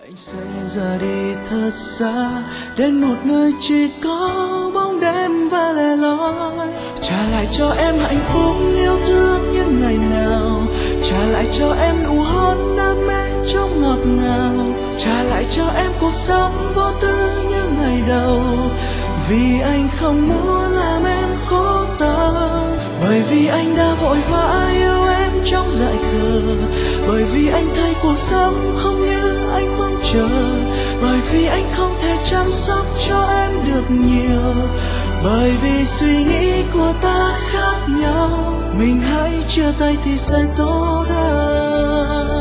anh sẽ ra đi thật xa đến một nơi chỉ có bóng đêm và lẻ loi, trả lại cho em hạnh phúc yêu thương như ngày nào, trả lại cho em nụ hôn đam mê trong ngọt ngào, trả lại cho em cuộc sống vô tư như ngày đầu. Vì anh không muốn làm em khổ tâm, bởi vì anh đã vội vã yêu em trong dại khờ, bởi vì anh thấy cuộc sống không như anh mong chờ, bởi vì anh không thể chăm sóc cho em được nhiều, bởi vì suy nghĩ của ta khác nhau. Mình hãy chia tay thì sẽ tốt hơn.